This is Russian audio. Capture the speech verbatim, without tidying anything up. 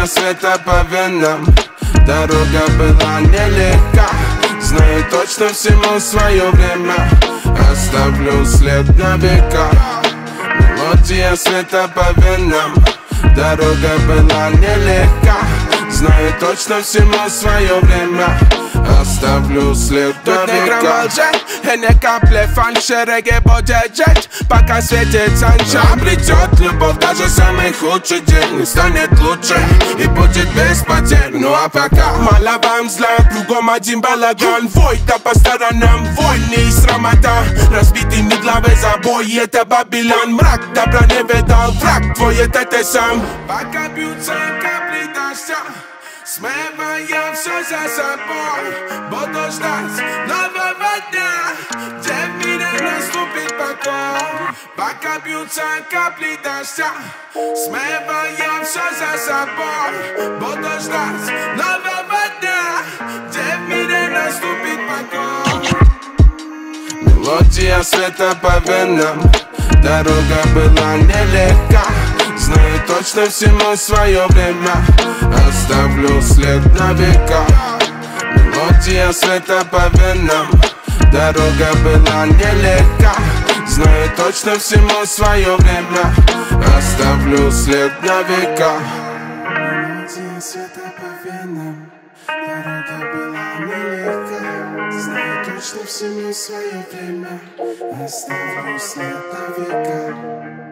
света по венам. Дорога была нелегка, знаю точно всему свое время. Оставлю след на века. Мелодия света по венам. Дорога была нелегка, знаю точно всему свое время. Оставлю след на века. И не капли фальши, регги будет жить, пока светит санча. Обретет любовь даже самый худший день, станет лучше и будет без потерь. Ну а пока мало вам взгляд, кругом один балаган. Вой, да по сторонам, войны и срамота. Разбитыми главы забой, это Бабилон. Мрак, добра не видал, враг твой, это ты сам. Пока бьются капли дождя, смывая все за собой. Буду ждать нового дня, где в мире наступит покой. Пока бьются капли дождя, смывая все за собой. Буду ждать нового дня, где в мире наступит покой. Мелодия света по венам. Дорога была нелегка, знаю точно всему свое время. Оставлю след на века. Мелодия света по венам. Дорога была нелегка, знаю точно всему свое время. Оставлю след на века. Мелодия света по венам. Дорога была нелегка, знаю точно всему свое время. Оставлю след на века.